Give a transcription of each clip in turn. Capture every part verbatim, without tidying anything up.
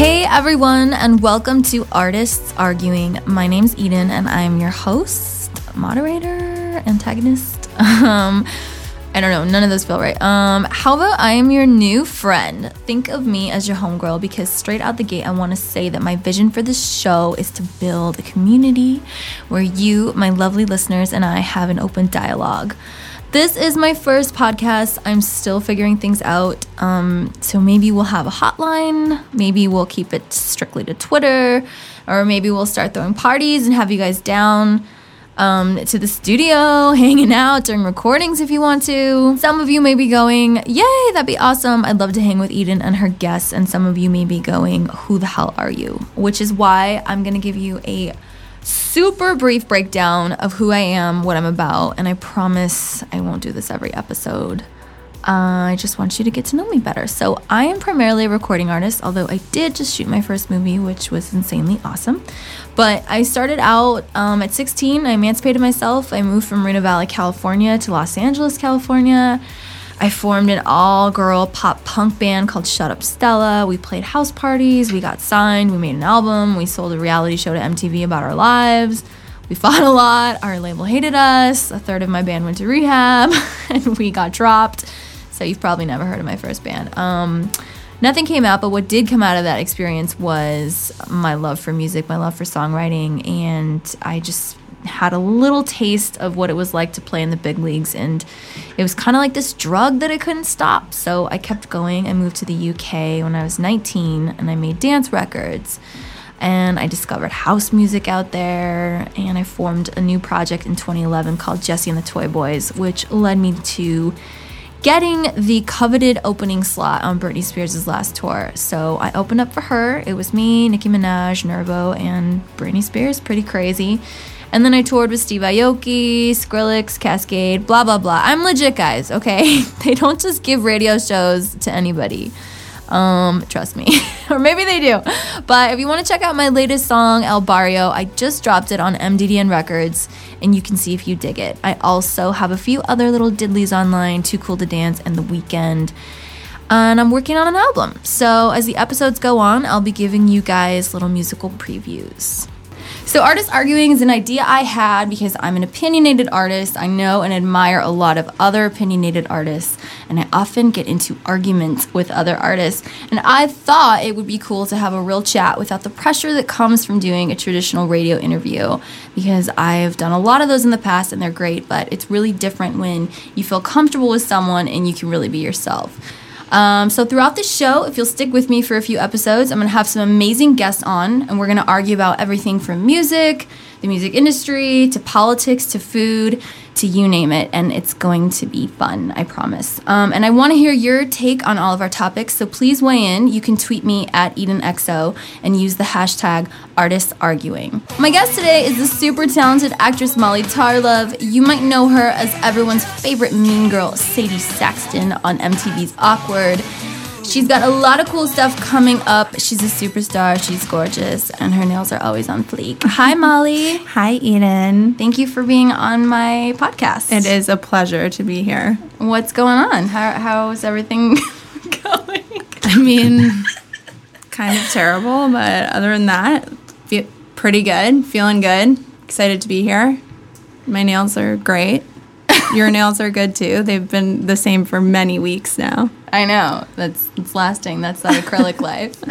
Hey everyone, and welcome to Artists Arguing. My name's Eden, and I'm your host, moderator, antagonist. Um, I don't know, none of those feel right. Um, how about I am your new friend? Think of me as your homegirl, because straight out the gate, I want to say that my vision for this show is to build a community where you, my lovely listeners, and I have an open dialogue. This is my first podcast. I'm still figuring things out. Um, so maybe we'll have a hotline. Maybe we'll keep it strictly to Twitter. Or maybe we'll start throwing parties and have you guys down um, to the studio, hanging out during recordings if you want to. Some of you may be going, yay, that'd be awesome. I'd love to hang with Eden and her guests. And some of you may be going, who the hell are you? Which is why I'm going to give you a super brief breakdown of who I am, what I'm about, and I promise I won't do this every episode. Uh, I just want you to get to know me better. So I am primarily a recording artist, although I did just shoot my first movie, which was insanely awesome. But I started out um, at sixteen. I emancipated myself. I moved from Moreno Valley, California to Los Angeles, California. I formed an all-girl pop punk band called Shut Up Stella. We played house parties. We got signed. We made an album. We sold a reality show to M T V about our lives. We fought a lot. Our label hated us. A third of my band went to rehab, and we got dropped. So you've probably never heard of my first band. Um, nothing came out, but what did come out of that experience was my love for music, my love for songwriting, and I just had a little taste of what it was like to play in the big leagues, and it was kind of like this drug that I couldn't stop. So I kept going. I moved to the U K when I was nineteen, and I made dance records, and I discovered house music out there, and I formed a new project in twenty eleven called Jessie and the Toy Boys, which led me to getting the coveted opening slot on Britney Spears' last tour. So I opened up for her. It was me, Nicki Minaj, Nervo, and Britney Spears. Pretty crazy. And then I toured with Steve Aoki, Skrillex, Cascade, blah, blah, blah. I'm legit, guys, okay? They don't just give radio shows to anybody. Um, trust me. Or maybe they do. But if you want to check out my latest song, El Barrio, I just dropped it on M D D N Records, and you can see if you dig it. I also have a few other little diddlies online, Too Cool to Dance and The Weeknd. And I'm working on an album. So as the episodes go on, I'll be giving you guys little musical previews. So Artists Arguing is an idea I had because I'm an opinionated artist. I know and admire a lot of other opinionated artists, and I often get into arguments with other artists. And I thought it would be cool to have a real chat without the pressure that comes from doing a traditional radio interview, because I've done a lot of those in the past and they're great, but it's really different when you feel comfortable with someone and you can really be yourself. Um, so throughout the show, if you'll stick with me for a few episodes, I'm going to have some amazing guests on, and we're going to argue about everything from music, the music industry, to politics, to food, to you name it, and it's going to be fun, I promise. Um, and I want to hear your take on all of our topics, so please weigh in. You can tweet me at EdenXO and use the hashtag ArtistsArguing. My guest today is the super talented actress Molly Tarlov. You might know her as everyone's favorite mean girl, Sadie Saxton, on M T V's Awkward. She's got a lot of cool stuff coming up. She's a superstar. She's gorgeous, and her nails are always on fleek. Hi, Molly. Hi, Eden. Thank you for being on my podcast. It is a pleasure to be here. What's going on? How How's everything going? I mean, kind of terrible, but other than that, feel pretty good. Feeling good. Excited to be here. My nails are great. Your nails are good, too. They've been the same for many weeks now. I know. That's it's lasting. That's that acrylic life.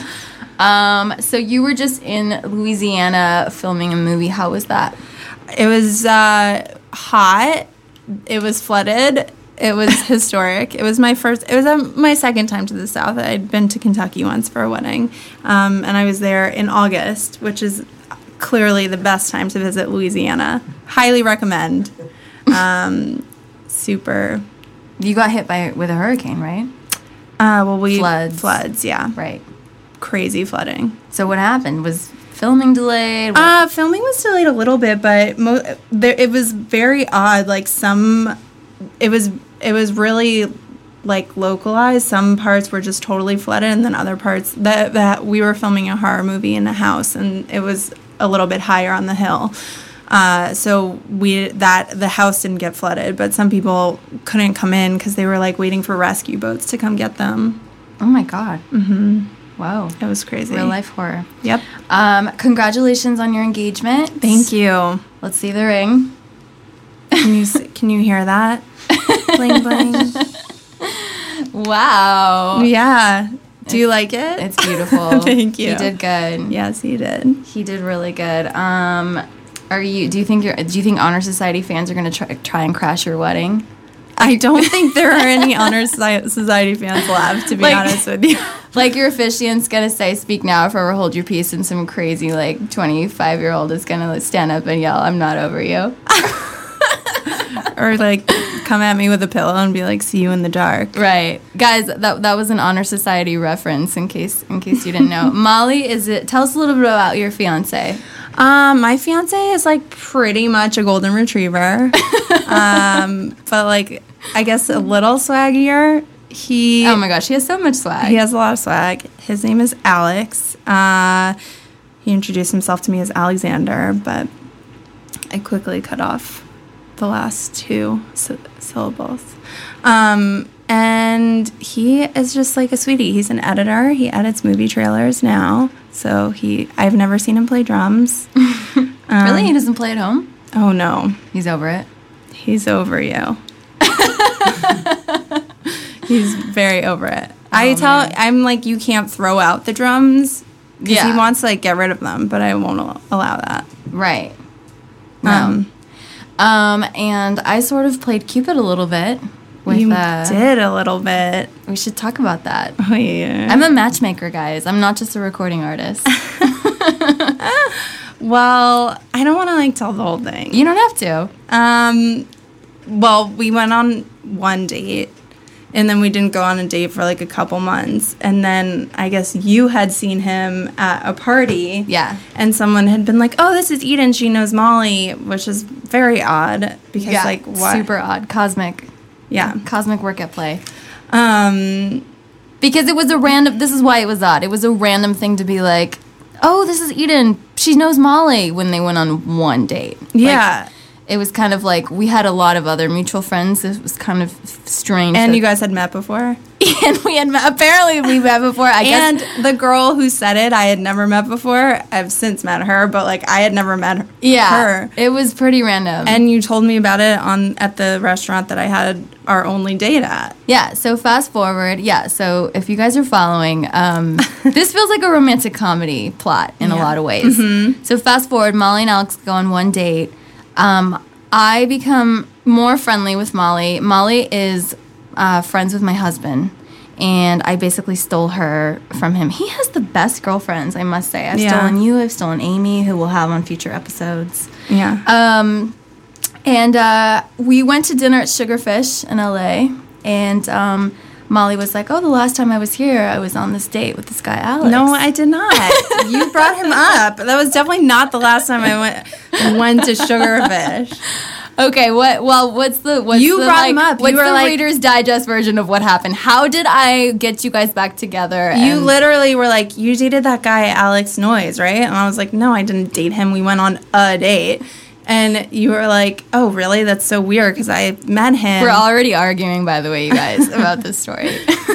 Um, so you were just in Louisiana filming a movie. How was that? It was uh, hot. It was flooded. It was historic. It was my first. It was um, my second time to the South. I'd been to Kentucky once for a wedding, um, and I was there in August, which is clearly the best time to visit Louisiana. Highly recommend. Um, super. You got hit by with a hurricane, right? Uh, well, we floods. Floods, yeah. Right. Crazy flooding. So what happened? Was filming delayed? What? Uh, filming was delayed a little bit, but mo- there it was very odd. Like some, it was it was really like localized. Some parts were just totally flooded, and then other parts that that we were filming a horror movie in a house, and it was a little bit higher on the hill. Uh, so we that the house didn't get flooded, but some people couldn't come in because they were like waiting for rescue boats to come get them. Oh my God. Mm-hmm. Whoa. It was crazy. Real life horror. Yep. Um, congratulations on your engagement. Thank you. Let's see the ring. Can you s- can you hear that? Bling bling. Wow. Yeah. Do you like it? It's beautiful. Thank you. He did good. Yes, he did. He did really good. Um, are you? Do you think you're? Do you think Honor Society fans are going to try try and crash your wedding? I don't think there are any Honor Soci- Society fans left, to be Like- honest with you. Like your officiant's gonna say, "Speak now, or forever hold your peace," and some crazy like twenty-five year old is gonna like, stand up and yell, "I'm not over you." Or like come at me with a pillow and be like, "See you in the dark." Right, guys. That that was an Honor Society reference. In case in case you didn't know, Molly, is it? Tell us a little bit about your fiance. Um, my fiance is like pretty much a golden retriever, um, but like I guess a little swaggier. He Oh my gosh, he has so much swag. he has a lot of swag. His name is Alex. Uh, he introduced himself to me as Alexander, but I quickly cut off the last two sy- syllables. Um, and he is just like a sweetie. He's an editor. He edits movie trailers now. So he, I've never seen him play drums. Um, Really, he doesn't play at home. Oh no, He's over it. he's over you. He's very over it. I Oh, tell, man. I'm like, you can't throw out the drums. Because Yeah. he wants to like get rid of them, but I won't al- allow that. Right. No. Um, Um, and I sort of played Cupid a little bit. With, you uh, did a little bit. We should talk about that. Oh yeah. I'm a matchmaker, guys. I'm not just a recording artist. Well, I don't want to like tell the whole thing. You don't have to. Um, well, we went on one date, and then we didn't go on a date for like a couple months, and then I guess you had seen him at a party. Yeah. And someone had been like, "Oh, this is Eden. She knows Molly," which is very odd because Yeah. like what? Super odd. Cosmic. Yeah. Cosmic work at play. Um. Because it was a random, this is why it was odd. It was a random thing to be like, oh, this is Eden. She knows Molly when they went on one date. Yeah. Like, it was kind of like, we had a lot of other mutual friends. It was kind of strange. And that- you guys had met before. and we had met, apparently we met before. I And guess. the girl who said it, I had never met before. I've since met her, but like I had never met her. Yeah. her. It was pretty random. And you told me about it on at the restaurant that I had our only date at. Yeah, so fast forward. Yeah, so if you guys are following, um, this feels like a romantic comedy plot in a Yeah. lot of ways. So fast forward, Molly and Alex go on one date. Um, I become more friendly with Molly. Molly is uh, friends with my husband, and I basically stole her from him. He has the best girlfriends, I must say. I've Yeah. stolen you, I've stolen Amy, who we'll have on future episodes. Yeah. Um, and uh, we went to dinner at Sugarfish in L A, and um, Molly was like, oh, the last time I was here, I was on this date with this guy, Alex. No, I did not. You brought him up. That was definitely not the last time I went went to Sugarfish. Okay, what? Well, what's the what's You the, brought like, him up. You What's were the like- Reader's Digest version of what happened? How did I get you guys back together? You and- literally were like, you dated that guy Alex Noyes, right? And I was like, no, I didn't date him. We went on a date. And you were like, oh, really? That's so weird because I met him. We're already arguing, by the way, you guys, about this story.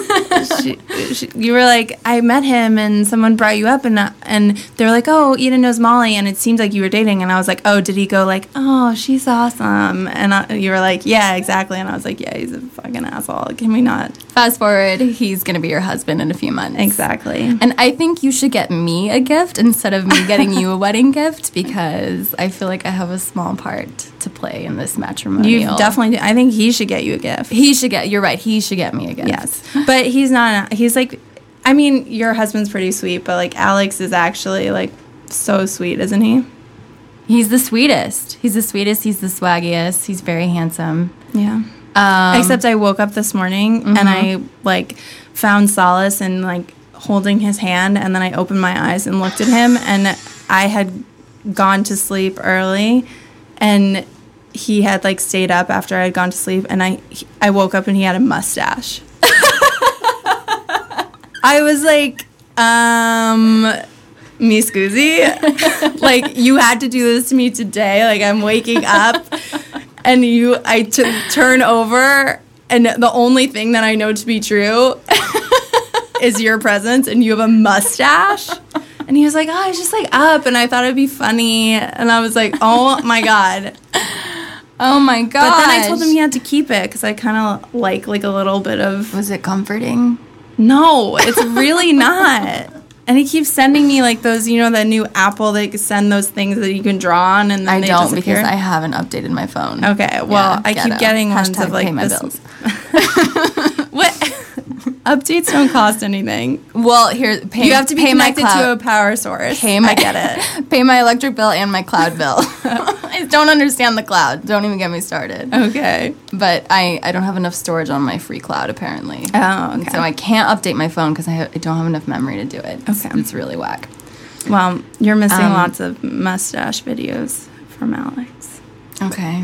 she, she, you were like, I met him and someone brought you up and and they were like, oh, Eden knows Molly and it seems like you were dating. And I was like, oh, did he go like, oh, she's awesome? And I, you were like, yeah, exactly. And I was like, yeah, he's a fucking asshole. Can we not? Fast forward, he's going to be your husband in a few months. Exactly. And I think you should get me a gift instead of me getting you a wedding gift because I feel like I have a small part to play in this matrimonial. You definitely, I think he should get you a gift. He should get, you're right, he should get me a gift. Yes. But he's not, he's like, I mean, your husband's pretty sweet, but like Alex is actually like so sweet, isn't he? He's the sweetest. He's the sweetest. He's the swaggiest. He's very handsome. Yeah. Um, Except I woke up this morning mhm. and I like found solace in like holding his hand, and then I opened my eyes and looked at him, and I had gone to sleep early, and he had like stayed up after I had gone to sleep, and I he, I woke up and he had a mustache. I was like, um, me scusi, like you had to do this to me today. Like I'm waking up. And you, I t- turn over, and the only thing that I know to be true is your presence and you have a mustache? And he was like, oh, it's just like up. And I thought it'd be funny. And I was like, oh my God. Oh my God. But then I told him he had to keep it because I kind of like like a little bit of. Was it comforting? No, it's really not. And he keeps sending me like those, you know, that new Apple that you send those things that you can draw on, and then I they don't disappear. because I haven't updated my phone. Okay, well, Yeah, I ghetto. keep getting ones Hashtag of like pay my this. bills. What? Updates don't cost anything. Well, here, pay, You have to be pay my connected to cloud, a power source. pay my, I get it. Pay my electric bill and my cloud bill. I don't understand the cloud. Don't even get me started. Okay. But I, I don't have enough storage on my free cloud, apparently. Oh, And okay. so I can't update my phone because I, ha- I don't have enough memory to do it. It's, Okay. it's really whack. Well, you're missing Um, lots of mustache videos from Alex. Okay.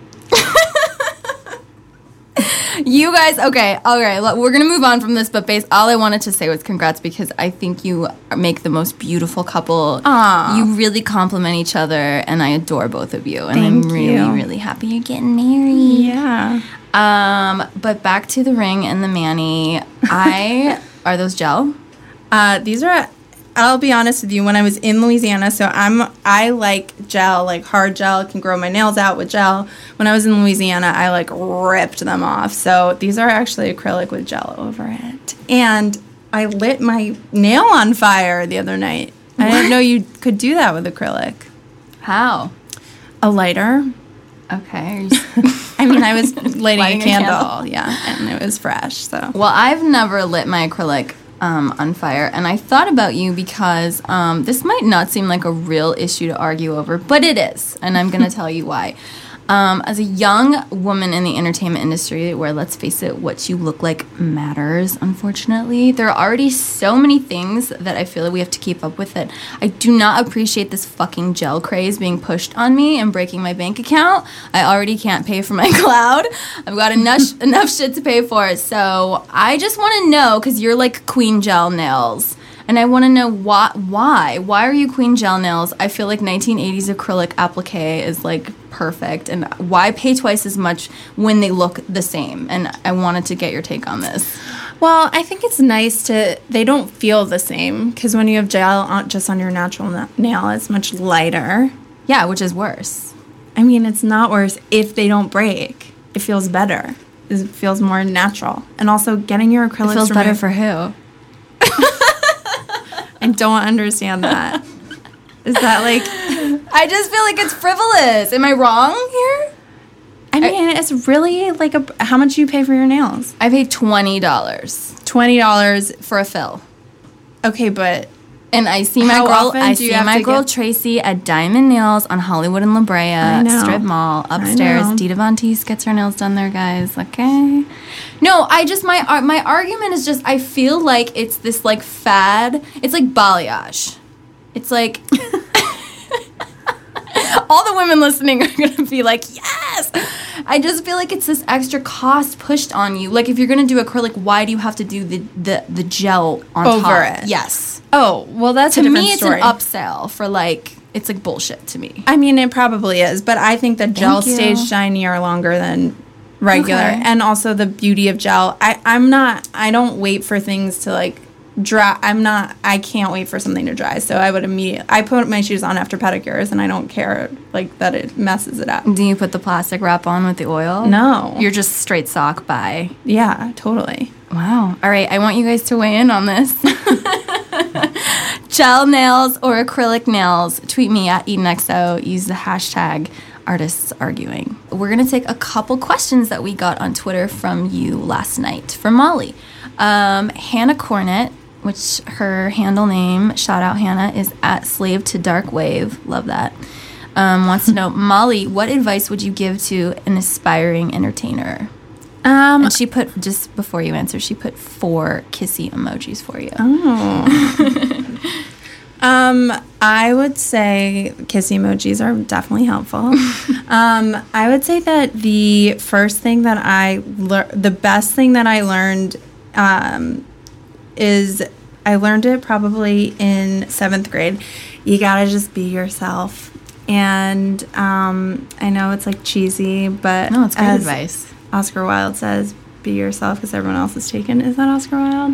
You guys, okay, all right, look, we're going to move on from this, but base, all I wanted to say was congrats because I think you make the most beautiful couple. Aw. You really complement each other, and I adore both of you. And Thank I'm really, you. really happy you're getting married. Yeah. Um, but back to the ring and the mani. I, are those gel? Uh, these are, I'll be honest with you, when I was in Louisiana, so I'm, I like gel, like hard gel, can grow my nails out with gel. When I was in Louisiana, I like ripped them off. So these are actually acrylic with gel over it. And I lit my nail on fire the other night. I What? didn't know you could do that with acrylic. How? A lighter. Okay. Are you s- I mean, I was lighting, Lighting a a candle, candle. yeah, and it was fresh, so. Well, I've never lit my acrylic um, on fire, and I thought about you because um, this might not seem like a real issue to argue over, but it is, and I'm going to tell you why. Um, as a young woman in the entertainment industry, where, let's face it, what you look like matters, unfortunately, there are already so many things that I feel like we have to keep up with it. I do not appreciate this fucking gel craze being pushed on me and breaking my bank account. I already can't pay for my cloud. I've got enough, enough shit to pay for it. So I just want to know, because you're like Queen Gel Nails, and I want to know why, why. Why are you Queen Gel Nails? I feel like nineteen eighties acrylic applique is like perfect. And why pay twice as much when they look the same? And I wanted to get your take on this. Well, I think it's nice to, they don't feel the same, because when you have gel on, just on your natural na- nail, it's much lighter. Yeah, which is worse. I mean, it's not worse if they don't break. It feels better. It feels more natural. And also, getting your acrylics It feels better removed- for who? I don't understand that. Is that like... I just feel like it's frivolous. Am I wrong here? I mean, it's really like a... How much do you pay for your nails? I paid twenty dollars twenty dollars. for a fill. Okay, but... And I see my How girl. often I do you see have my to girl get- Tracy at Diamond Nails on Hollywood and La Brea I know. Strip Mall I upstairs. know. Dita Von Teese gets her nails done there, guys. Okay. No, I just my ar- my argument is just I feel like it's this like fad. It's like balayage. It's like all the women listening are gonna be like, yes. I just feel like it's this extra cost pushed on you. Like if you're gonna do acrylic, why do you have to do the the, the gel on Over top? it. Yes. Oh, well, that's To a different me, it's story. an upsell for like it's like bullshit to me. I mean, it probably is, but I think that gel you. stays shinier longer than regular. Okay. And also the beauty of gel. I, I'm not, I don't wait for things to like dry. I'm not, I can't wait for something to dry. So I would immediately, I put my shoes on after pedicures and I don't care like that it messes it up. Do you put the plastic wrap on with the oil? No. You're just straight sock by. Yeah, totally. Wow. All right, I want you guys to weigh in on this. Gel nails or acrylic nails? Tweet me at EdenXO. Use the hashtag artists arguing. We're going to take a couple questions that we got on Twitter from you last night from Molly. Um, Hannah Cornett, which her handle name, shout out Hannah, is at Slave to Dark Wave. Love that. Um, wants to know, Molly, what advice would you give to an aspiring entertainer? Um, And she put, just before you answer, she put four kissy emojis for you. Oh. um, I would say kiss emojis are definitely helpful. um, I would say that the first thing that I lear- the best thing that I learned um, is I learned it probably in seventh grade. You gotta just be yourself. And um, I know it's like cheesy, but No, it's great as advice. Oscar Wilde says, be yourself because everyone else is taken. Is that Oscar Wilde?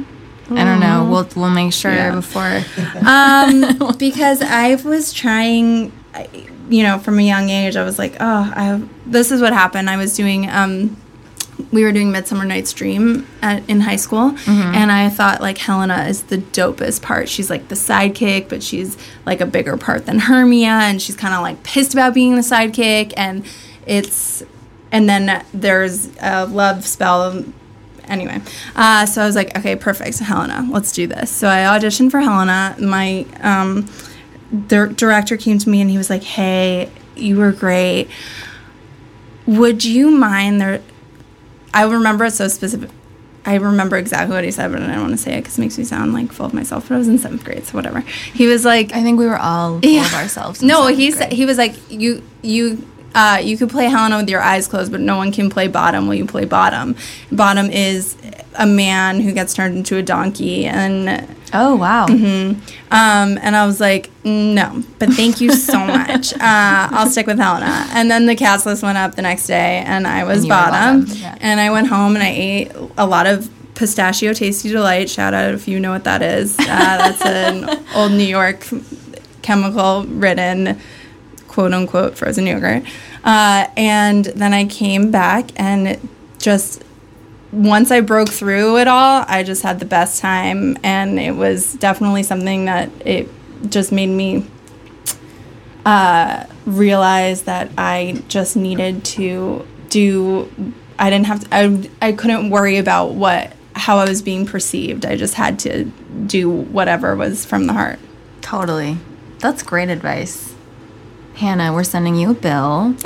I don't know. We'll we'll make sure Yeah. before. Um, because I was trying, you know, from a young age, I was like, oh, I. This is what happened. I was doing. Um, we were doing Midsummer Night's Dream at, in high school, Mm-hmm. and I thought like Helena is the dopest part. She's like the sidekick, but she's like a bigger part than Hermia, and she's kind of like pissed about being the sidekick, and it's. And then there's a love spell. Anyway, uh, so I was like, okay, perfect. So Helena, let's do this. So I auditioned for Helena. My um, the director came to me and he was like, hey, you were great. Would you mind there? I remember it so specific. I remember exactly what he said, but I don't want to say it because it makes me sound like full of myself. But I was in seventh grade, so whatever. He was like, I think we were all full Yeah. of ourselves. in no, seventh he grade. said he was like, you you uh, you could play Helena with your eyes closed, but no one can play Bottom. Will you play Bottom? Bottom is a man who gets turned into a donkey, and Oh wow. um, and I was like, no, but thank you so much. Uh, I'll stick with Helena. And then the cast list went up the next day, and I was And you were Bottom. Bottom, yeah. And I went home and I ate a lot of pistachio tasty delight. Shout out if you know what that is. Uh, that's an old New York chemical ridden quote unquote frozen yogurt. Uh, and then I came back and just once I broke through it all, I just had the best time, and it was definitely something that it just made me uh, realize that I just needed to do. I didn't have to. I I couldn't worry about what how I was being perceived. I just had to do whatever was from the heart. Totally. That's great advice. Hannah, we're sending you a bill.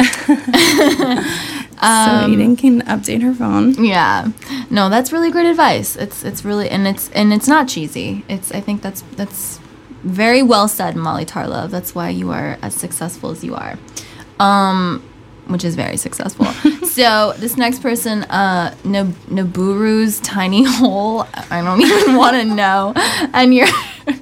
so Eden can update her phone. Yeah. No, that's really great advice. It's it's really and it's and it's not cheesy. It's I think that's that's very well said, Molly Tarlov. That's why you are as successful as you are. Um which is very successful. So this next person, uh, Nab- Naburu's Tiny Hole. I don't even want to know. And your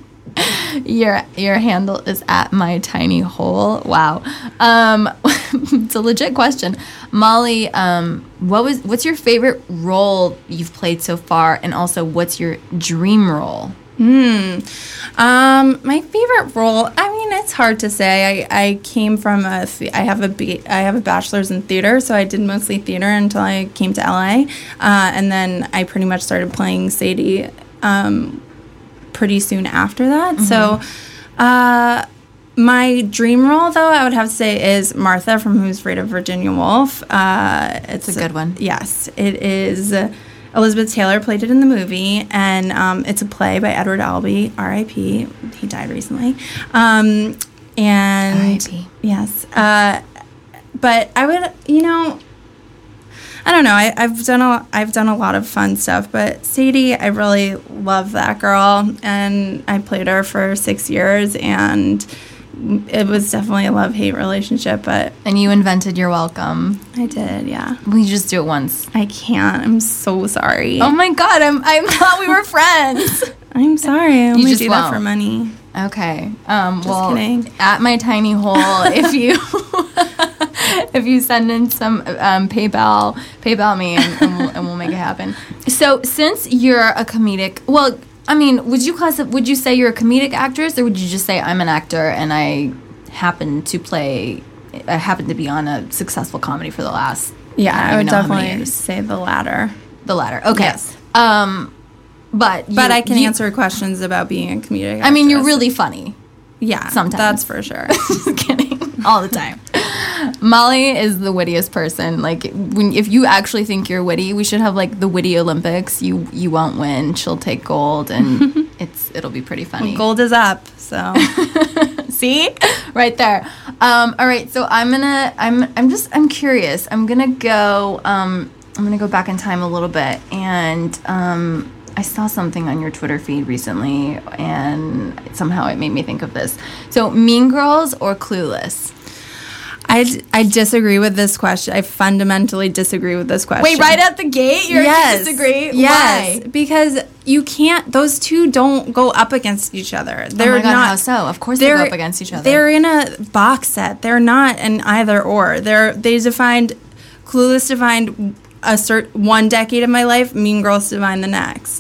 your your handle is at My Tiny Hole. Wow, um, it's a legit question. Molly, um, what was what's your favorite role you've played so far, and also what's your dream role? Hmm. Um, my favorite role. I mean, it's hard to say. I, I came from a. th- I have a. B, I have a bachelor's in theater, so I did mostly theater until I came to L A, uh, and then I pretty much started playing Sadie, um, pretty soon after that. Mm-hmm. So, uh, my dream role, though, I would have to say is Martha from Who's Afraid of Virginia Woolf. Uh, it's a good one. Yes, it is. Elizabeth Taylor played it in the movie, and um, it's a play by Edward Albee, R I P He died recently. Um, and R I P Yes, uh, but I would, you know, I don't know. I, I've done a, I've done a lot of fun stuff, but Sadie, I really love that girl, and I played her for six years, and it was definitely a love-hate relationship, but And you invented You're Welcome. I did, yeah. Will you just do it once? I can't. I'm so sorry. Oh my God, I'm I thought we were friends. I'm sorry. I only just do that won't. for money. Okay. Um, Just well, kidding. at My Tiny Hole, if you if you send in some um, PayPal, PayPal me, and, and, we'll, and we'll make it happen. So, since you're a comedic, well, I mean, would you class? Would you say you're a comedic actress, or would you just say I'm an actor and I happen to play? I happen to be on a successful comedy for the last. Yeah, don't I even would know how many definitely years. say the latter. The latter. Okay. Yes. Um, but you, But I can you- answer questions about being a comedic I mean, you're actress. really funny. Yeah, sometimes. that's for sure. Just kidding. All the time. Molly is the wittiest person. Like, when if you actually think you're witty, we should have like the witty Olympics. You you won't win. She'll take gold, and it's it'll be pretty funny. Gold is up, so See, right there. Um, all right, so I'm gonna. I'm. I'm just. I'm curious. I'm gonna go. Um, I'm gonna go back in time a little bit, and um, I saw something on your Twitter feed recently, and somehow it made me think of this. So, Mean Girls or Clueless? I, d- I disagree with this question. I fundamentally disagree with this question. Wait, right at the gate, you're yes, disagree? Yes, Why? because you can't. Those two don't go up against each other. They're oh my God, not. how so? Of course they they're go up against each other. They're in a box set. They're not an either or. They're they defined. Clueless defined a cert one decade of my life. Mean Girls defined the next.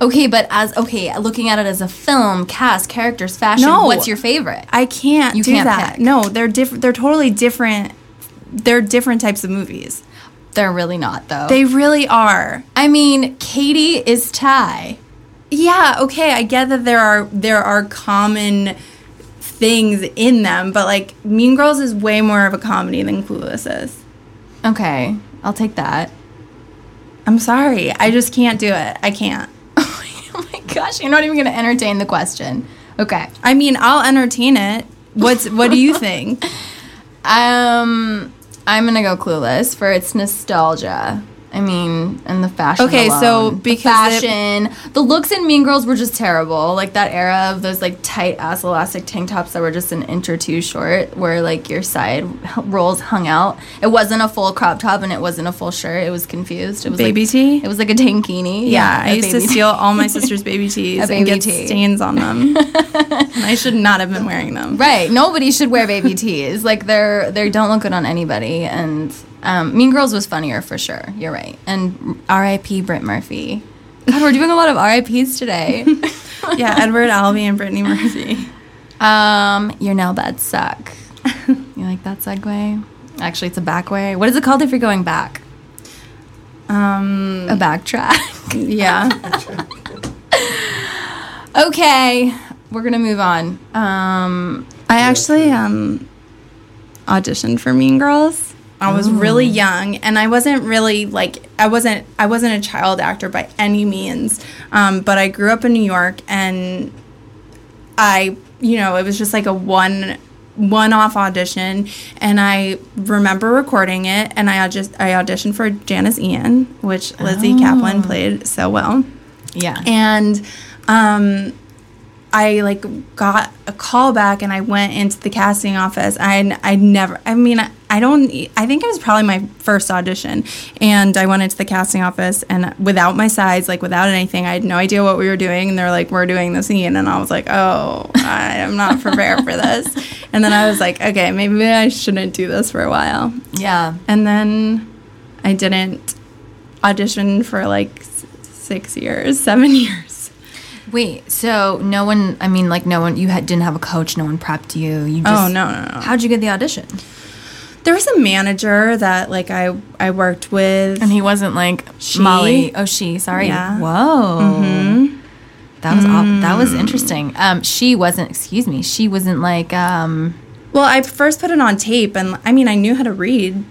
Okay, but as okay, looking at it as a film, cast, characters, fashion, No. what's your favorite? I can't You do can't that. pick. No, they're different. They're totally different. They're different types of movies. They're really not though. They really are. I mean, Katie is Ty. Yeah, okay, I get that there are there are common things in them, but like Mean Girls is way more of a comedy than Clueless is. Okay, I'll take that. I'm sorry, I just can't do it. I can't. Oh my gosh, you're not even going to entertain the question. Okay. I mean, I'll entertain it. What's what do you think? Um, I'm going to go Clueless for its nostalgia. I mean, and the fashion. Okay, alone. so the because it- fashion, the looks in Mean Girls were just terrible. Like that era of those like tight ass elastic tank tops that were just an inch or two short, where like your side rolls hung out. It wasn't a full crop top and it wasn't a full shirt. It was confused. It was Baby like, tee? It was like a tankini. Yeah, I a used to baby tee. steal all my sister's baby tees A and baby get tee. stains on them. And I should not have been wearing them. Right. Nobody should wear baby tees. Like they're they don't look good on anybody. And um, Mean Girls was funnier for sure. You're right. And R I P Britt Murphy. God, we're doing a lot of R I Ps today. Yeah, Edward Albee and Brittany Murphy. um, your nail beds suck. You like that segue? Actually, it's a back way. What is it called if you're going back? Um, A backtrack. yeah. Okay, we're gonna move on. Um, I actually um auditioned for Mean Girls. I was really young, and I wasn't really like I wasn't I wasn't a child actor by any means. Um, but I grew up in New York, and I you know it was just like a one one off audition, and I remember recording it, and I just I auditioned for Janice Ian, which Lizzie Oh. Kaplan played so well. yeah. And um, I like got a call back, and I went into the casting office. I I never. I mean, I, I don't. I think it was probably my first audition, and I went into the casting office, and without my sides, like without anything, I had no idea what we were doing. And they're like, "We're doing the scene," and I was like, "Oh, I am not prepared for this." And then I was like, "Okay, maybe I shouldn't do this for a while." Yeah. And then I didn't audition for like s- six years, seven years. Wait, so no one, I mean, like, no one, you had, didn't have a coach, no one prepped you. You just, Oh, no, no, no. How'd you get the audition? There was a manager that like I I worked with. And he wasn't like She? Molly. Oh, she. Sorry. Yeah. Whoa. Mhm. That was aw- that was interesting. Um, she wasn't. Excuse me. She wasn't like. Um, Well, I first put it on tape, and I mean I knew how to read.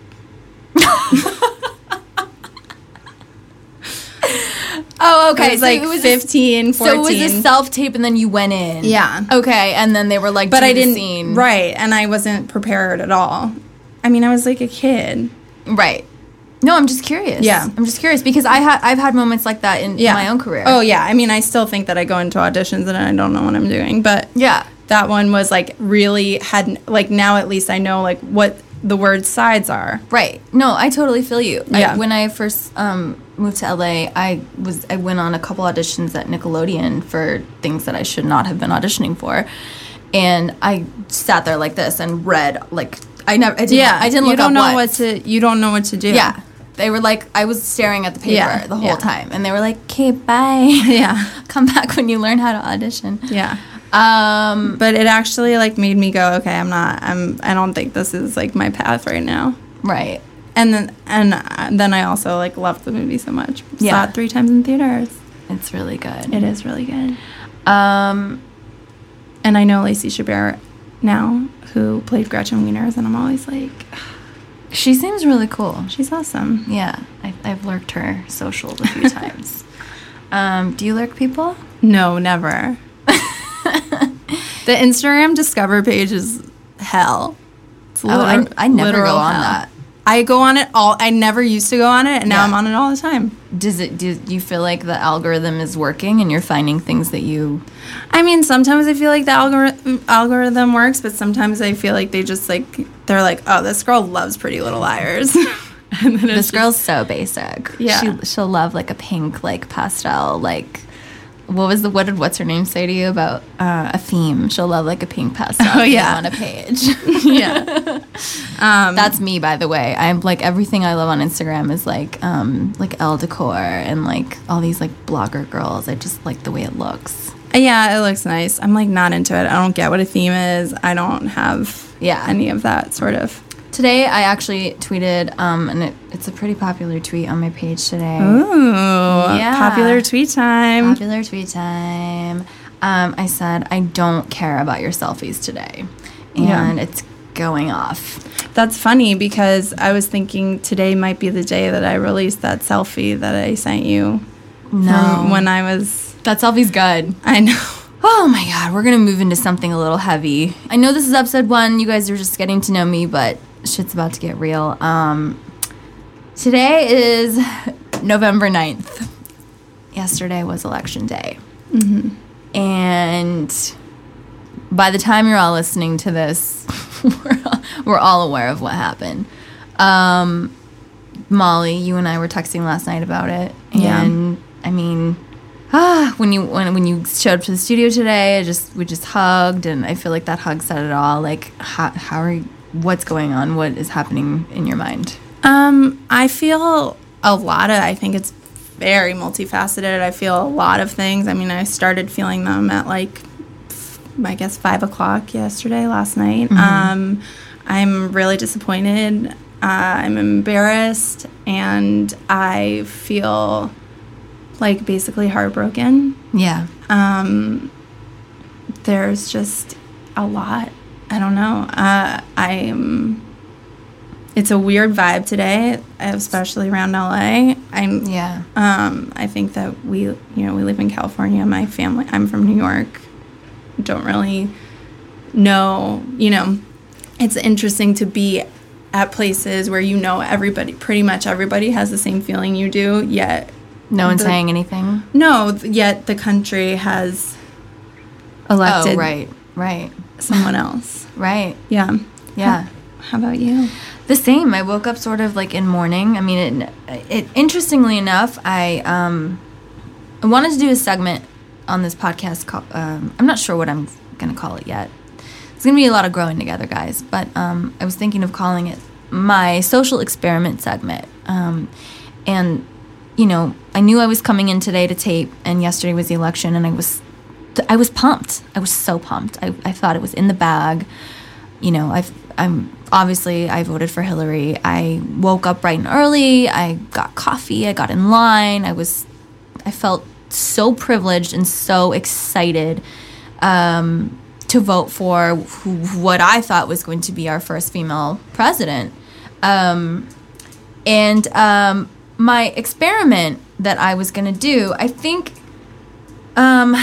oh, okay. I was so like it was fifteen, A, so fourteen. it was a self tape, and then you went in. Yeah. Okay, and then they were like, but do I the didn't. scene. Right, and I wasn't prepared at all. I mean, I was like a kid. Right. No, I'm just curious. Yeah. I'm just curious because I had I've had moments like that in Yeah. my own career. Oh yeah. I mean, I still think that I go into auditions and I don't know what I'm doing, but yeah. that one was like really had like now at least I know like what the word sides are. Right. No, I totally feel you. Yeah. I, when I first um, moved to L A, I was I went on a couple auditions at Nickelodeon for things that I should not have been auditioning for, and I sat there like this and read like I never I didn't Yeah, I didn't you look don't up know what. what to you don't know what to do. Yeah. They were like I was staring at the paper Yeah, the whole yeah. time, and they were like, "Okay, bye. Yeah. Come back when you learn how to audition." Yeah. Um, But it actually like made me go, okay, I'm not I'm I don't think this is like my path right now. right. And then and uh, then I also like loved the movie so much. Yeah. Saw it three times in theaters. It's really good. It is really good. Um, And I know Lacey Chabert now, who played Gretchen Wieners, and I'm always like, she seems really cool. she's awesome. Yeah, I, I've lurked her socials a few times. Um, do you lurk people? No, never. The Instagram Discover page is hell. It's Oh, I, liter- I never go literal on hell. that. I go on it all. I never used to go on it, and now Yeah. I'm on it all the time. Does it? Do you feel like the algorithm is working and you're finding things that you? I mean, sometimes I feel like the algorithm algorithm works, but sometimes I feel like they just like they're like, oh, this girl loves Pretty Little Liars. And then This it's girl's so basic. Yeah. she, she'll love like a pink, like pastel, like what was the what did what's her name say to you about uh, a theme? She'll love like a pink pastel oh, yeah. on a page. yeah. Um, That's me, by the way. I'm like everything I love on Instagram is like um, like Elle decor and like all these like blogger girls. I just like the way it looks. Yeah, it looks nice. I'm like not into it. I don't get what a theme is. I don't have yeah. any of that sort of. Today, I actually tweeted, um, and it, it's a pretty popular tweet on my page today. Ooh, yeah. Popular tweet time. Popular tweet time. Um, I said, I don't care about your selfies today. And yeah. it's going off. That's funny because I was thinking today might be the day that I released that selfie that I sent you. No. From when I was... That selfie's good. I know. Oh my God, we're going to move into something a little heavy. I know this is episode one. You guys are just getting to know me, but... shit's about to get real. Um, today is November ninth. Yesterday was election day. Mm-hmm. And by the time you're all listening to this, we're, all, we're all aware of what happened. Um, Molly, you and I were texting last night about it. And, yeah. I mean, ah, when you when, when you showed up to the studio today, I just we just hugged. And I feel like that hug said it all. Like, how, how are you... What's going on? What is happening in your mind? Um, I feel a lot of, I think it's very multifaceted. I feel a lot of things. I mean, I started feeling them at like, I guess, five o'clock yesterday, last night. Mm-hmm. Um, I'm really disappointed. Uh, I'm embarrassed. And I feel like basically heartbroken. Yeah. Um, there's just a lot. I don't know. Uh, I'm. It's a weird vibe today, especially around L A. I'm. Yeah. Um. I think that we, you know, we live in California. My family. I'm from New York. Don't really know. You know, it's interesting to be at places where you know everybody. Pretty much everybody has the same feeling you do. Yet. No one's the, saying anything. No. Yet the country has elected. Oh, right. Right. Someone else. Right. Yeah. Yeah. How, how about you? The same. I woke up sort of like in mourning. I mean, it, it interestingly enough, I um I wanted to do a segment on this podcast called, um, I'm not sure what I'm going to call it yet. It's going to be a lot of growing together, guys, but um I was thinking of calling it my social experiment segment. Um and you know, I knew I was coming in today to tape, and yesterday was the election, and I was I was pumped. I was so pumped. I, I thought it was in the bag. You know, I've, I'm obviously I voted for Hillary. I woke up bright and early. I got coffee. I got in line. I was, I felt so privileged and so excited um, to vote for who, what I thought was going to be our first female president. Um, and um, my experiment that I was going to do, I think. Um,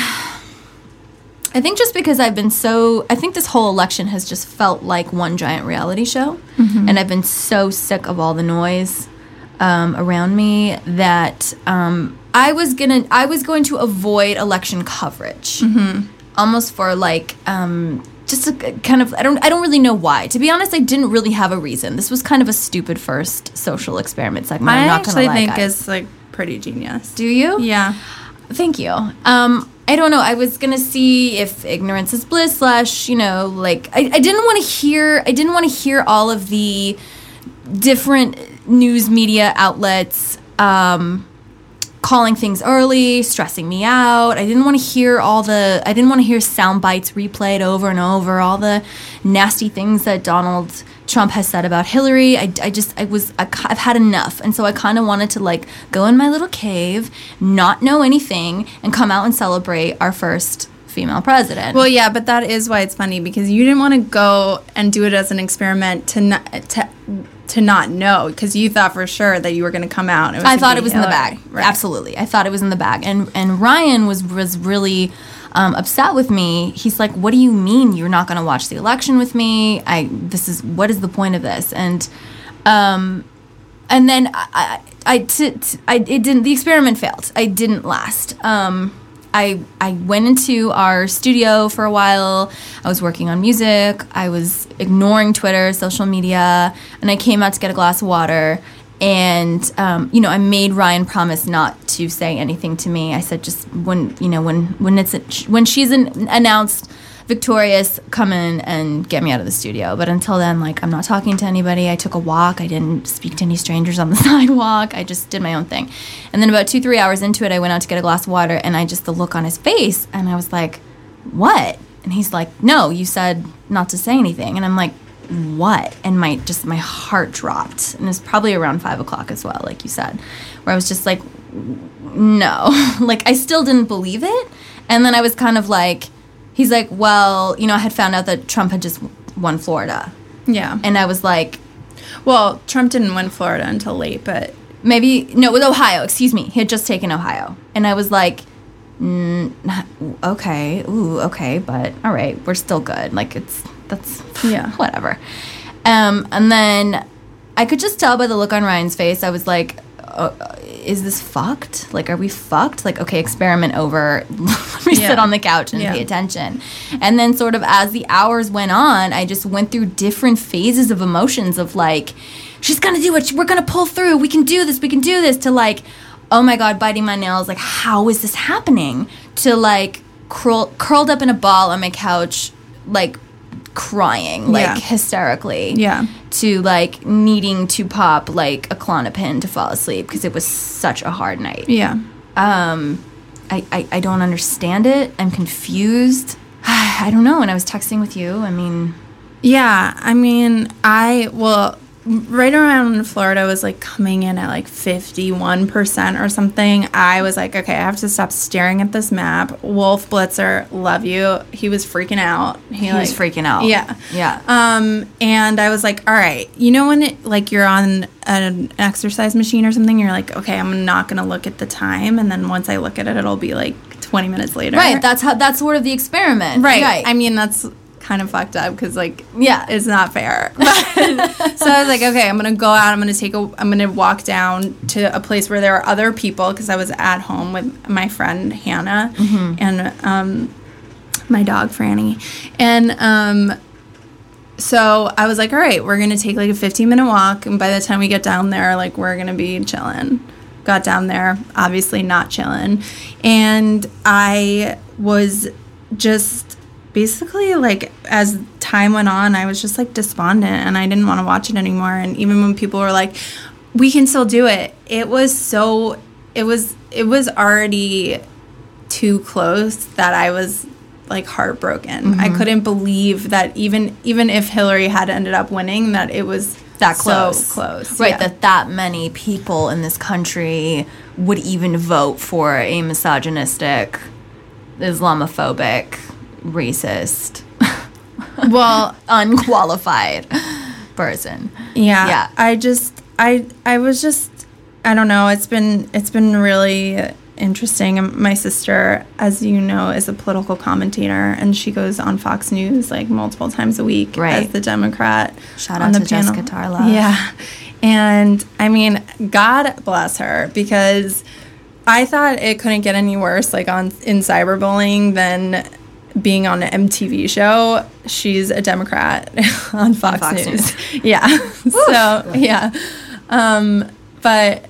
I think just because I've been so, I think this whole election has just felt like one giant reality show. Mm-hmm. And I've been so sick of all the noise um, around me that um, I was gonna, I was going to avoid election coverage, mm-hmm. almost for like um, just a kind of, I don't, I don't really know why. To be honest, I didn't really have a reason. This was kind of a stupid first social experiment segment. I I'm not actually gonna lie, think guys. it's like pretty genius. Do you? Yeah. Thank you. Um, I don't know. I was going to see if ignorance is bliss slash, you know, like, I, I didn't want to hear, I didn't want to hear all of the different news media outlets um, calling things early, stressing me out. I didn't want to hear all the, I didn't want to hear sound bites replayed over and over, all the nasty things that Donald Trump has said about Hillary. I, I just, I was, I, I've had enough. And so I kind of wanted to like go in my little cave, not know anything, and come out and celebrate our first female president. Well, yeah, but that is why it's funny, because you didn't want to go and do it as an experiment to not, to, to not know, because you thought for sure that you were going to come out. It was I thought it was Hillary. in the bag. Right. Absolutely. I thought it was in the bag. And, and Ryan was, was really... Um, upset with me. He's like, what do you mean you're not going to watch the election with me? I this is what is the point of this? And um, and then I I, I, t- t- I it didn't the experiment failed. I didn't last. Um, I I went into our studio for a while. I was working on music. I was ignoring Twitter, social media, and I came out to get a glass of water. And, um, you know, I made Ryan promise not to say anything to me. I said, just when, you know, when, when it's, when she's an, announced victorious, come in and get me out of the studio. But until then, like, I'm not talking to anybody. I took a walk. I didn't speak to any strangers on the sidewalk. I just did my own thing. And then about two, three hours into it, I went out to get a glass of water, and I just, the look on his face, and I was like, what? And he's like, no, you said not to say anything. And I'm like, what? And my just my heart dropped. And it was probably around five o'clock as well, like you said, where I was just like, no. Like, I still didn't believe it. And then I was kind of like, he's like, well, you know, I had found out that Trump had just won Florida. Yeah. And I was like, well, Trump didn't win Florida until late, but maybe, no, with Ohio, excuse me. He had just taken Ohio. And I was like, mm, okay, ooh, okay, but all right, we're still good. Like, it's, that's, yeah, whatever. Um, and then I could just tell by the look on Ryan's face, I was like, uh, is this fucked? Like, are we fucked? Like, okay, experiment over. Let me yeah. sit on the couch and yeah. pay attention. And then sort of as the hours went on, I just went through different phases of emotions of like, she's going to do it. We're going to pull through. We can do this. We can do this. To like, oh my God, biting my nails. Like, how is this happening? To like curl, curled up in a ball on my couch, like crying, like yeah. hysterically. Yeah. To like needing to pop like a Klonopin to fall asleep because it was such a hard night. Yeah. Um, I, I, I don't understand it. I'm confused. I don't know. And I was texting with you. I mean. Yeah. I mean, I, well, right around Florida was like coming in at like fifty-one percent or something. I was like, okay, I have to stop staring at this map. Wolf Blitzer, love you. He was freaking out. He, he like, was freaking out. Yeah. Yeah. Um, and I was like, all right, you know, when it, like you're on an exercise machine or something, you're like, okay, I'm not going to look at the time. And then once I look at it, it'll be like twenty minutes later. Right. That's how, that's sort of the experiment. Right. right. I mean, that's kind of fucked up because like yeah it's not fair. But, so I was like, okay, I'm gonna go out, I'm gonna take a I'm gonna walk down to a place where there are other people because I was at home with my friend Hannah mm-hmm. and um my dog Franny, and um so I was like, all right, we're gonna take like a fifteen minute walk, and by the time we get down there, like we're gonna be chilling. Got down there, obviously not chilling, and I was just basically, like, as time went on, I was just, like, despondent, and I didn't want to watch it anymore. And even when people were like, we can still do it, it was so, it was, it was already too close that I was, like, heartbroken. Mm-hmm. I couldn't believe that even, even if Hillary had ended up winning, that it was that close. So close. Right, yeah. that that many people in this country would even vote for a misogynistic, Islamophobic, racist, well, unqualified person. Yeah. Yeah. I just I I was just I don't know, it's been it's been really interesting. And my sister, as you know, is a political commentator, and she goes on Fox News like multiple times a week right. as the Democrat. Shout on out the to panel. Jessica Tarlov. Yeah. And I mean, God bless her, because I thought it couldn't get any worse, like on in cyberbullying than being on an M T V show. She's a Democrat on Fox, Fox News. News. Yeah. So, yeah. Um, but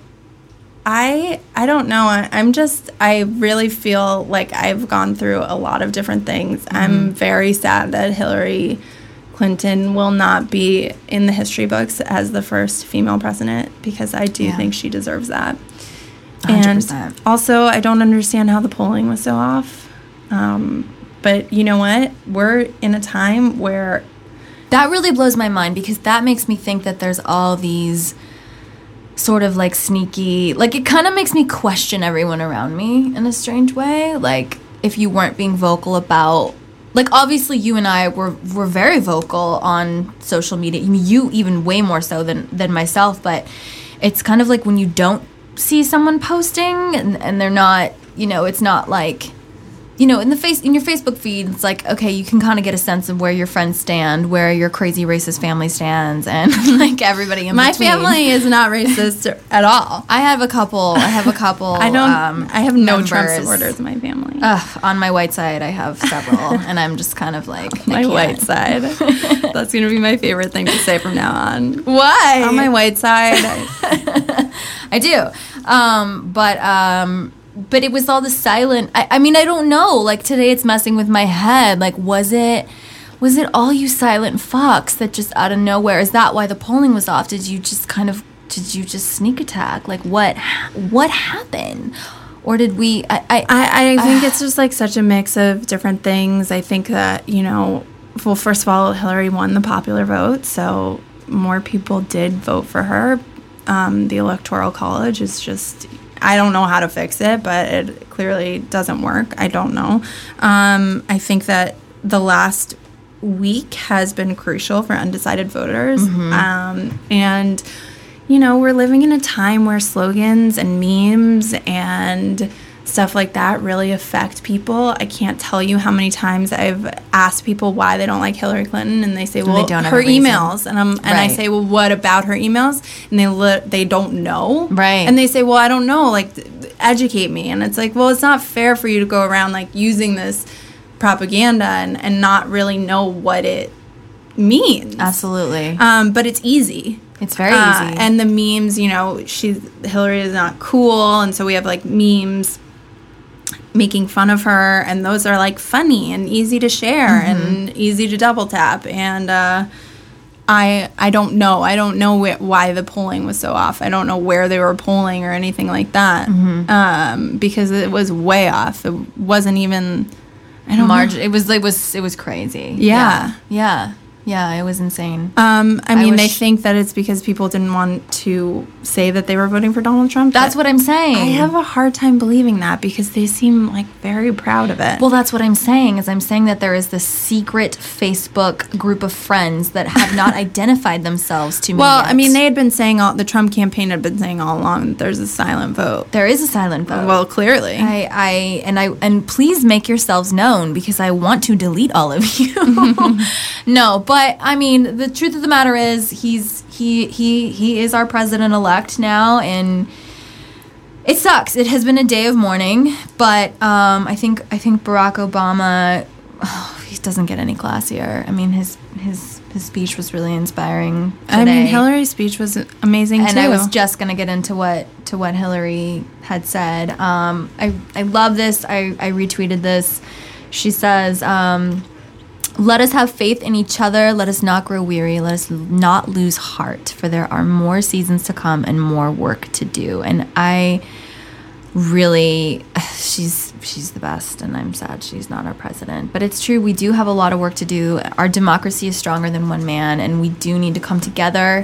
I I don't know. I, I'm just, I really feel like I've gone through a lot of different things. Mm-hmm. I'm very sad that Hillary Clinton will not be in the history books as the first female president, because I do yeah. think she deserves that. one hundred percent. And also, I don't understand how the polling was so off. Um, but you know what? We're in a time where... That really blows my mind, because that makes me think that there's all these sort of like sneaky... Like, it kind of makes me question everyone around me in a strange way. Like, if you weren't being vocal about... Like, obviously, you and I were were very vocal on social media. I mean, you even way more so than, than myself. But it's kind of like when you don't see someone posting and, and they're not, you know, it's not like... You know, in the face in your Facebook feed, it's like, okay, you can kind of get a sense of where your friends stand, where your crazy racist family stands, and like everybody in My between. My family is not racist at all. I have a couple. I have a couple. I don't. Um, I have no members. Trump supporters in my family. Ugh, on my white side, I have several, and I'm just kind of like my white side. That's gonna be my favorite thing to say from now on. Why? On my white side, I, I do. Um, but um, but it was all the silent. I, I mean, I don't know. Like today, it's messing with my head. Like, was it? Was it all you silent fucks that just out of nowhere? Is that why the polling was off? Did you just kind of? Did you just sneak attack? Like what? What happened? Or did we? I I, I, I think uh, it's just like such a mix of different things. I think that, you know, well, first of all, Hillary won the popular vote, so more people did vote for her. Um, the Electoral College is just, I don't know how to fix it, but it clearly doesn't work. I don't know. Um, I think that the last week has been crucial for undecided voters. Mm-hmm. Um, and you know, we're living in a time where slogans and memes and stuff like that really affect people. I can't tell you how many times I've asked people why they don't like Hillary Clinton, and they say, "Well, they her emails," and I'm and right. I say, "Well, what about her emails?" And they li- they don't know, right? And they say, "Well, I don't know. Like, educate me." And it's like, well, it's not fair for you to go around like using this propaganda and and not really know what it means. Absolutely. Um, but it's easy. It's very uh, easy. And the memes, you know, she's Hillary is not cool, and so we have like memes making fun of her, and those are like funny and easy to share mm-hmm. and easy to double tap. And uh, I I don't know. I don't know wh- why the polling was so off. I don't know where they were polling or anything like that mm-hmm. um, because it was way off. It wasn't even. I don't Marg- know. It was it was it was crazy. Yeah. Yeah. yeah. Yeah, it was insane. Um, I mean, I they wish- think that it's because people didn't want to say that they were voting for Donald Trump. That's what I'm saying. I have a hard time believing that because they seem like very proud of it. Well, that's what I'm saying, is I'm saying that there is this secret Facebook group of friends that have not identified themselves to me Well, yet. I mean, they had been saying, all the Trump campaign had been saying all along that there's a silent vote. There is a silent vote. Well, clearly. I, I and I and please make yourselves known because I want to delete all of you. No, but I mean, the truth of the matter is he's he he he is our president-elect now, and it sucks. It has been a day of mourning, but um, I think I think Barack Obama, oh, he doesn't get any classier. I mean, his his his speech was really inspiring today. I mean, Hillary's speech was amazing and too. I was just gonna get into what to what Hillary had said. Um, I I love this. I I retweeted this. She says. Um, Let us have faith in each other. Let us not grow weary. Let us not lose heart, for there are more seasons to come and more work to do. And I really, she's she's the best, and I'm sad she's not our president. But it's true, we do have a lot of work to do. Our democracy is stronger than one man, and we do need to come together.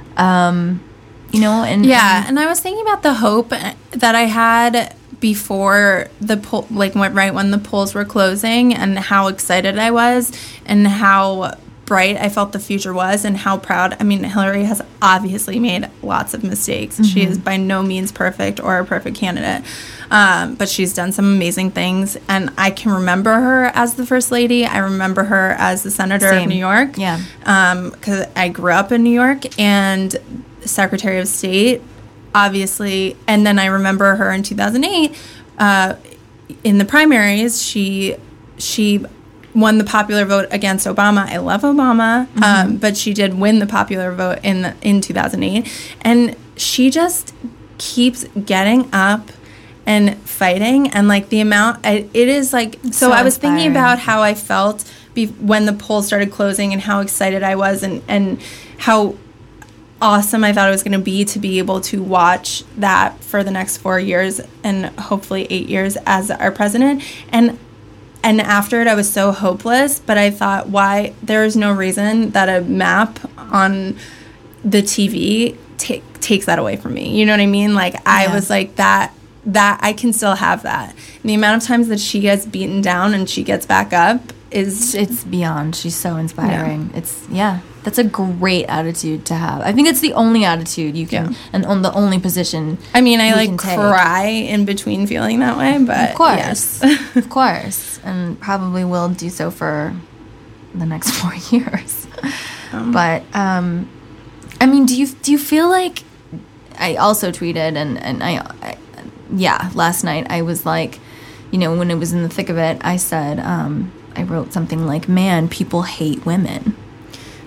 Um, you know, and yeah, and, and I was thinking about the hope that I had before the poll, like went right when the polls were closing, and how excited I was, and how bright I felt the future was, and how proud. I mean, Hillary has obviously made lots of mistakes. Mm-hmm. She is by no means perfect or a perfect candidate, um, but she's done some amazing things, and I can remember her as the first lady. I remember her as the senator Same. of New York. Yeah, because um, I grew up in New York, and Secretary of State. Obviously, and then I remember her in two thousand eight uh, in the primaries. She she won the popular vote against Obama. I love Obama, mm-hmm. um, but she did win the popular vote in the, in two thousand eight, and she just keeps getting up and fighting. And like the amount, I, it is like so. so I was inspiring. thinking about how I felt be, when the polls started closing, and how excited I was, and and how awesome I thought it was going to be to be able to watch that for the next four years and hopefully eight years as our president. And and after it, I was so hopeless, but I thought, why? There is no reason that a map on the T V take, takes that away from me. You know what I mean? Like, I yeah. was like, that, that I can still have that. And the amount of times that she gets beaten down and she gets back up is... It's beyond. She's so inspiring. Yeah. It's, yeah. That's a great attitude to have. I think it's the only attitude you can, yeah. and on the only position. I mean, I like cry in between feeling that way, but of course, yes. of course, and probably will do so for the next four years. Um, but um, I mean, do you do you feel like? I also tweeted, and and I, I, yeah, last night I was like, you know, when it was in the thick of it, I said, um, I wrote something like, "Man, people hate women."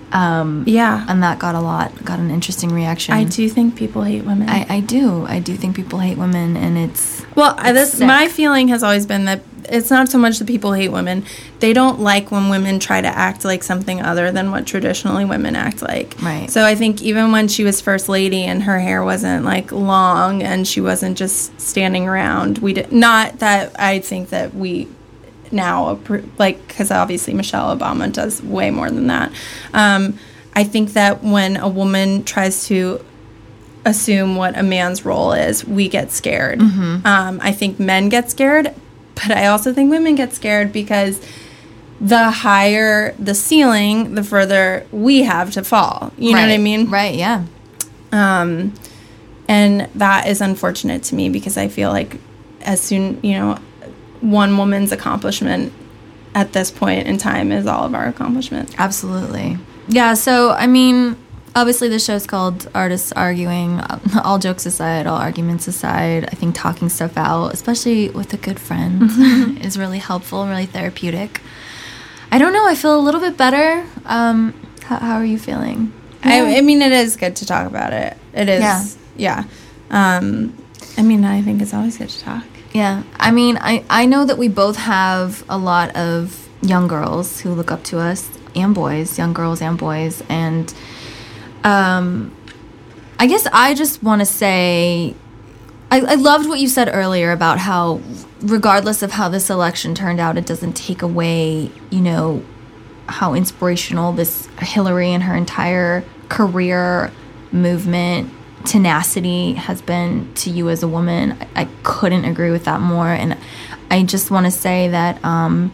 Um, yeah. And that got a lot, got an interesting reaction. I do think people hate women. I, I do. I do think people hate women, and it's well. I, this sick. My feeling has always been that it's not so much that people hate women; they don't like when women try to act like something other than what traditionally women act like. Right. So I think even when she was first lady and her hair wasn't like long and she wasn't just standing around, we did not that. I think that we. Now, like, because obviously Michelle Obama does way more than that. Um, I think that when a woman tries to assume what a man's role is, we get scared. Mm-hmm. Um, I think men get scared, but I also think women get scared because the higher the ceiling, the further we have to fall. You right. know what I mean? Right, yeah. Um, and that is unfortunate to me because I feel like as soon, you know, one woman's accomplishment at this point in time is all of our accomplishment. Absolutely. Yeah, so, I mean, obviously the show's called Artists Arguing. All jokes aside, all arguments aside, I think talking stuff out, especially with a good friend, mm-hmm. is really helpful and really therapeutic. I don't know, I feel a little bit better. Um, how, how are you feeling? I, I mean, it is good to talk about it. It is, yeah. yeah. Um, I mean, I think it's always good to talk. Yeah, I mean, I, I know that we both have a lot of young girls who look up to us, and boys, young girls and boys, and um, I guess I just want to say, I, I loved what you said earlier about how, regardless of how this election turned out, it doesn't take away, you know, how inspirational this Hillary and her entire career, movement, tenacity has been to you as a woman. I, I couldn't agree with that more. And I just want to say that um,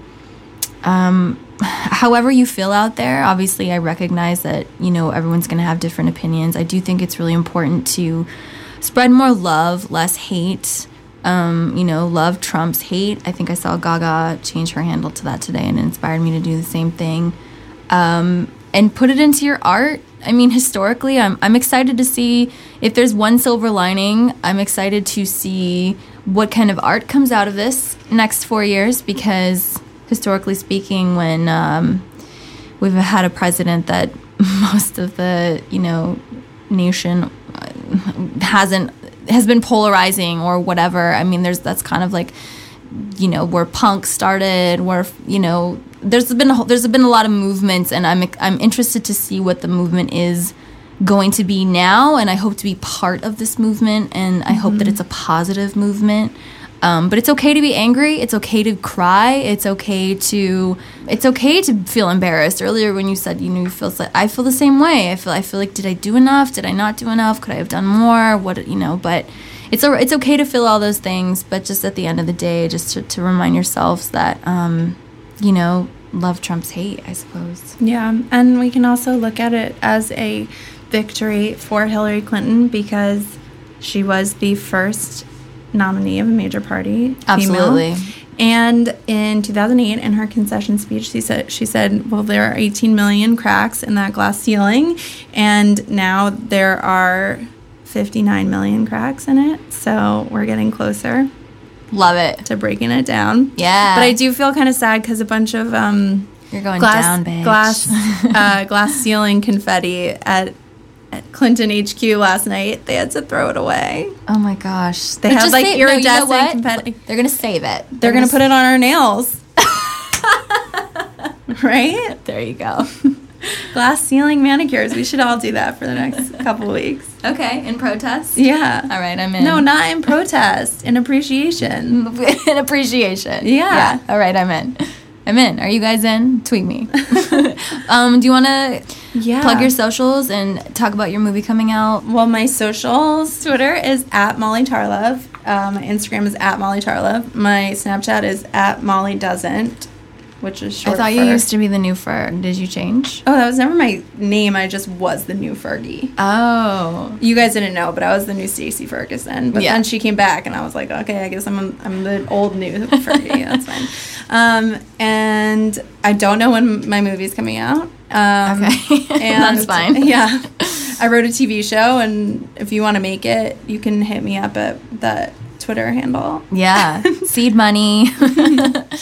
um, however you feel out there, obviously I recognize that, you know, everyone's going to have different opinions. I do think it's really important to spread more love, less hate. Um, you know, love trumps hate. I think I saw Gaga change her handle to that today, and it inspired me to do the same thing. Um, and put it into your art. I mean, historically, I'm I'm excited to see if there's one silver lining. I'm excited to see what kind of art comes out of this next four years because, historically speaking, when um, we've had a president that most of the, you know, nation hasn't has been polarizing or whatever. I mean, there's that's kind of like, you know, where punk started, where, you know, there's been a, there's been a lot of movements, and I'm I'm interested to see what the movement is going to be now, and I hope to be part of this movement, and I mm-hmm. hope that it's a positive movement. Um, but it's okay to be angry. It's okay to cry. It's okay to it's okay to feel embarrassed. Earlier, when you said, you know, you feel like, I feel the same way. I feel I feel like, did I do enough? Did I not do enough? Could I have done more? What, you know? But it's a, it's okay to feel all those things. But just at the end of the day, just to, to remind yourselves that, um, you know, love trumps hate, I suppose. Yeah, and we can also look at it as a victory for Hillary Clinton because she was the first nominee of a major party, absolutely, female. And in two thousand eight, in her concession speech, she said, she said, well, there are eighteen million cracks in that glass ceiling, and now there are fifty-nine million cracks in it, so we're getting closer. Love it. To breaking it down. Yeah. But I do feel kind of sad because a bunch of um, You're going glass, down, bitch. glass, uh, glass ceiling confetti at At Clinton H Q last night, they had to throw it away. Oh my gosh. They have like say, iridescent no, you know confetti. They're going to save it. They're, They're going to gonna put it on our nails. Right? There you go. Glass ceiling manicures. We should all do that for the next couple of weeks. Okay, in protest? Yeah. All right, I'm in. No, not in protest. In appreciation. In appreciation. Yeah. yeah. All right, I'm in. I'm in. Are you guys in? Tweet me. um, do you want to yeah. plug your socials and talk about your movie coming out? Well, my socials, Twitter is at Molly Tarlov. Uh, my Instagram is at Molly Tarlov. My Snapchat is at Molly Doesn't, which is short I thought for... you used to be the new Ferg. Did you change? Oh, that was never my name. I just was the new Fergie. Oh. You guys didn't know, but I was the new Stacey Ferguson. But yeah. then she came back, and I was like, okay, I guess I'm I'm the old new Fergie. That's fine. Um, and I don't know when my movie's coming out. Um, okay. And that's fine. Yeah. I wrote a T V show, and if you want to make it, you can hit me up at that Twitter handle. Yeah. Seed money.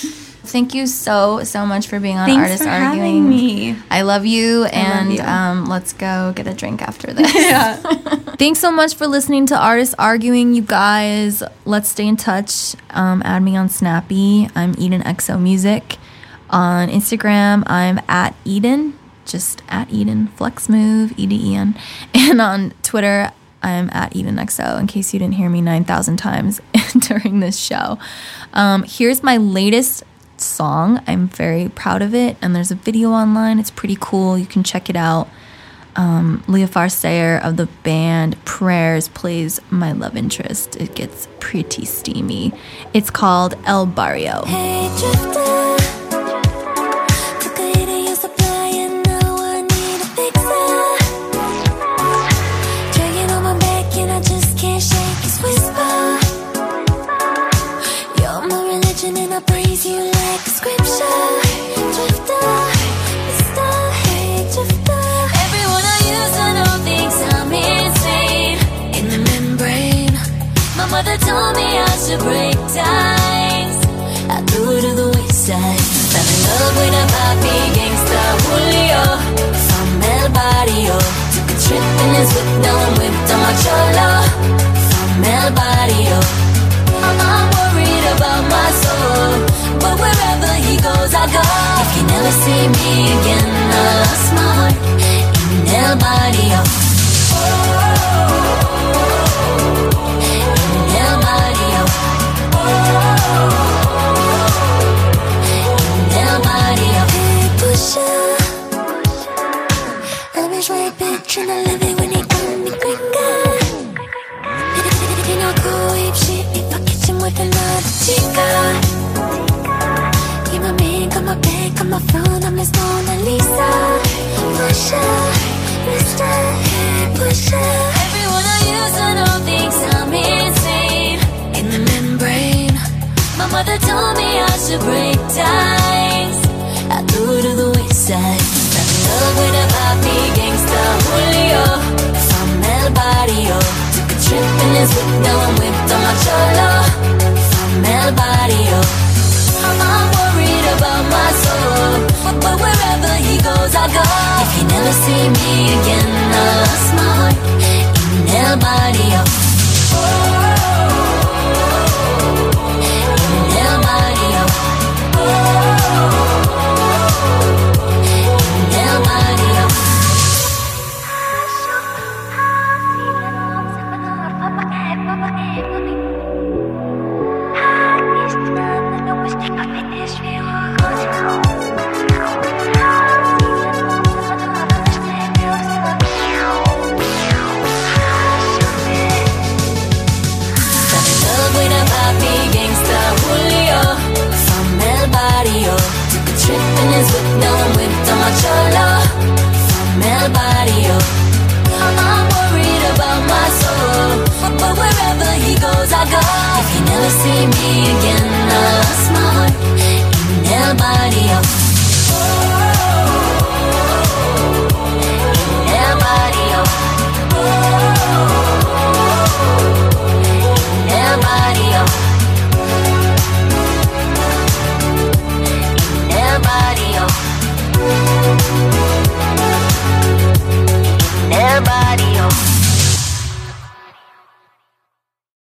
thank you so, so much for being on Thanks Artists for Arguing. having me. I love you, and love you. Um, let's go get a drink after this. Yeah. Thanks so much for listening to Artists Arguing, you guys. Let's stay in touch. Um, add me on Snappy. I'm Eden X O Music. On Instagram, I'm at Eden, just at Eden, Flex Move, E D E N. And on Twitter, I'm at Eden X O, in case you didn't hear me nine thousand times during this show. Um, here's my latest song. I'm very proud of it, and there's a video online. It's pretty cool. You can check it out. Um, Leah Farsayer of the band Prayers plays my love interest. It gets pretty steamy. It's called El Barrio. Hey, drifter, took a hit of your supply and now I need a fixer. Dragging on my back and I just can't shake this whisper. You're my religion and I praise you like a scripture. Drifter, mister, hey, drifter. Everyone I use I know thinks I'm insane. In the membrane, my mother told me I should break ties. I threw it to the wayside. Fell in love with a papi gangsta Julio from El Barrio. Took a trip in his whip, now I'm whipped on my cholo from El Barrio. I'm worried about my soul, but wherever he goes I go. If you never see me again, I lost my heart in El Barrio. In El Barrio. In El Barrio. Hey, pusher, I'm his right bitch and I love it when he call me gringa. You know, cool ape shit if I catch him with another chica. Keep my man, got my back, got my phone, I'm his Mona Lisa. Pusher, mister, hey, pusher. Everyone I use I know thinks I'm insane. In the membrane, my mother told me I should break ties. I threw it to the wayside. Fell in love with a papi gangsta Julio from El Barrio. Took a trip in his whip, now I'm whipped on my cholo from El Barrio. I'm worried about my soul, but, but wherever he goes I go. If you never see me again, I lost my heart in El Barrio. In El Barrio. In El Barrio. See me again.